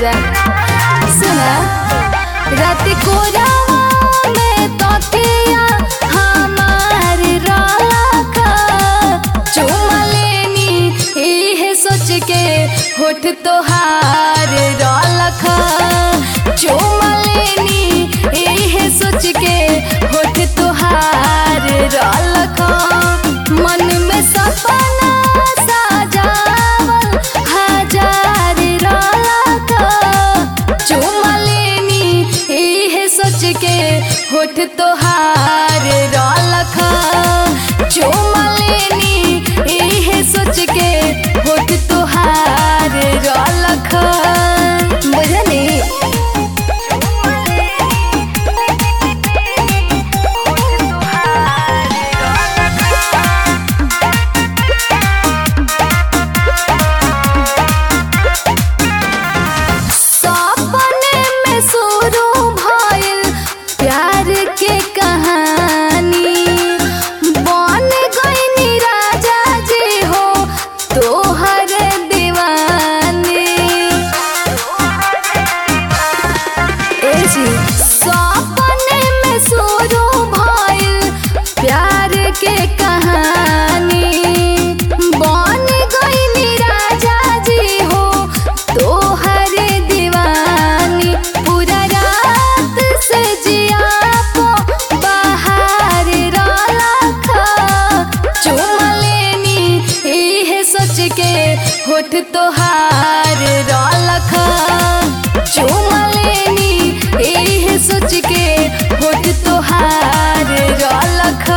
राजा सुना रात को रावा में तोतिया हमार रखा चुमा लेनी इहे सोच के होठ तोहार रखा चुमा लेनी इहे सोच के होठ तोहार रखा मन में सपना सजावल हजार रखा चुमा लेनी इहे सोच के होठ तोहार रखा चुमा लेनी इहे सोच के होठ तोहार रखा बुझली। के कहानी बन गईनी राजा जी हो तोहर दीवानी सपने में शुरू भइल प्यार के कहानी बन गईनी राजा जी हो तोहर दीवानी पूरा रात से जिया के होठ तोहार रखा चुमा लेनी इहे सोच के होठ तोहार रखा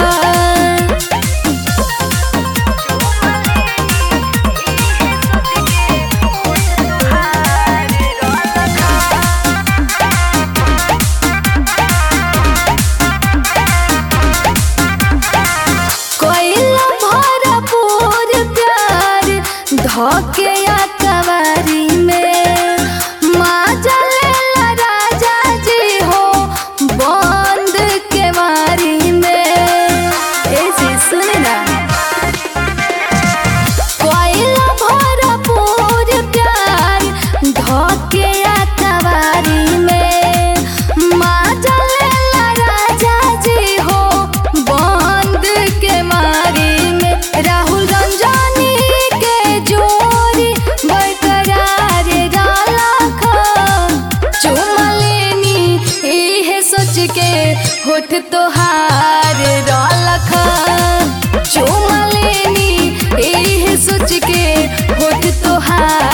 धोके या कवारी में माजा लेला राजा जी हो बंद के वारी में ऐसी सुनना कोयला भरपूर प्यार धोके या कवारी में माजा लेला राजा जी हो बंद के वारी में राहुल रंजनी जोरी बरकरार रखा चुमा लेनी इहे सोच के होठ तोहार रखा चुमा लेनी इहे सोच के होठ तोहार